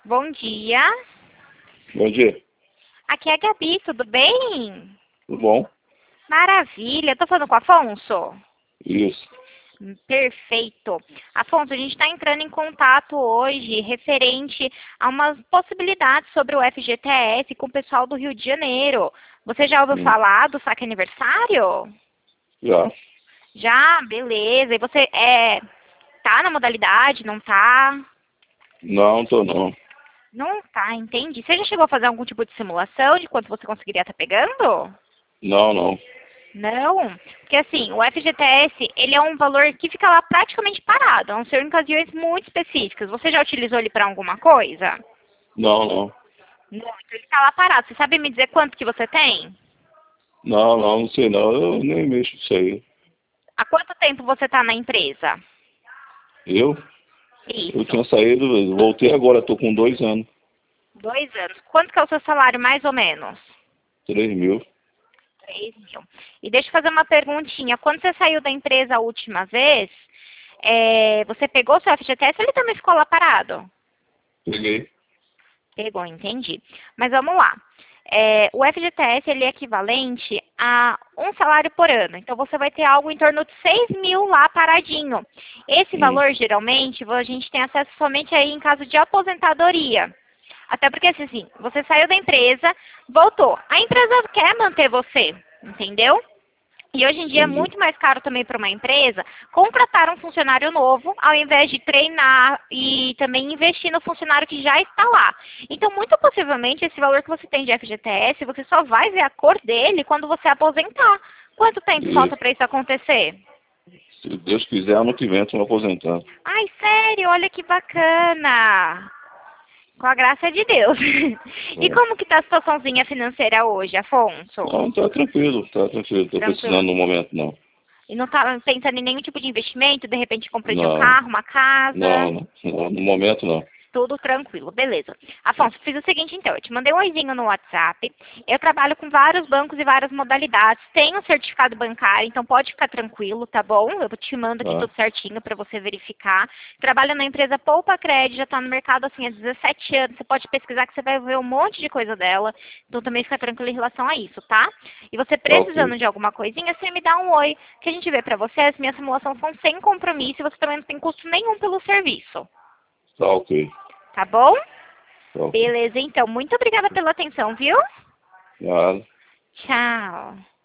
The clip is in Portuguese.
Bom dia. Bom dia, Aqui é a Gabi, tudo bem? tudo bom? Maravilha. Estou falando com o Afonso? Isso. Perfeito. Afonso, a gente está entrando em contato hoje referente a umas possibilidades sobre o FGTS com o pessoal do Rio de Janeiro. Você já ouviu Hum, falar do saque aniversário? Já. Já? Beleza. E você tá na modalidade, não tá? Não, tô não. Não tá, entendi. Você já chegou a fazer algum tipo de simulação de quanto você conseguiria estar pegando? Não, não. Não, porque assim, o FGTS, ele é um valor que fica lá praticamente parado, a não ser em ocasiões muito específicas. Você já utilizou ele para alguma coisa? Não, não. Não, então ele está lá parado. Você sabe me dizer quanto que você tem? Não, não, não sei não. Eu nem mexo nisso aí. Há quanto tempo você está na empresa? Eu? Eu Isso, tinha saído, voltei agora, tô com 2 anos. 2 anos. Quanto que é o seu salário, mais ou menos? 3.000. 3.000. E deixa eu fazer uma perguntinha. Quando você saiu da empresa a última vez, você pegou o seu FGTS ou ele também ficou lá parado? Peguei. Pegou, entendi. Mas vamos lá. O FGTS ele é equivalente a um salário por ano. Então você vai ter algo em torno de 6.000 lá paradinho. Esse Hum. valor, geralmente, a gente tem acesso somente aí em caso de aposentadoria. Até porque, assim, você saiu da empresa, voltou. A empresa quer manter você, entendeu? E hoje em dia é Entendi. muito mais caro também para uma empresa contratar um funcionário novo, ao invés de treinar e também investir no funcionário que já está lá. Então, muito possivelmente, esse valor que você tem de FGTS, você só vai ver a cor dele quando você aposentar. Quanto tempo E falta para isso acontecer? se Deus quiser, ano que vem eu tô me aposentando. Ai, sério, olha que bacana! Com a graça de Deus. E É. como que está a situaçãozinha financeira hoje, Afonso? Não, tá tranquilo, tá tranquilo. Tô Tranquilo? precisando no momento, não. E não está pensando em nenhum tipo de investimento, de repente compra de um Não, carro, uma casa? não, não. Não, no momento, não. Tudo tranquilo, beleza. Afonso, fiz o seguinte então, eu te mandei um oizinho no WhatsApp, eu trabalho com vários bancos e várias modalidades, tenho certificado bancário, então pode ficar tranquilo, tá bom? Eu te mando aqui Tá? tudo certinho para você verificar. Trabalho na empresa Poupa Crédito, já está no mercado assim há 17 anos, você pode pesquisar que você vai ver um monte de coisa dela, então também fica tranquilo em relação a isso, tá? E você Tá ok. precisando de alguma coisinha, você me dá um oi, que a gente vê para você, as minhas simulações são sem compromisso e você também não tem custo nenhum pelo serviço. Tá ok. Tá bom? Tá ok. Beleza, então. Muito obrigada pela atenção, viu? Nada. Tchau.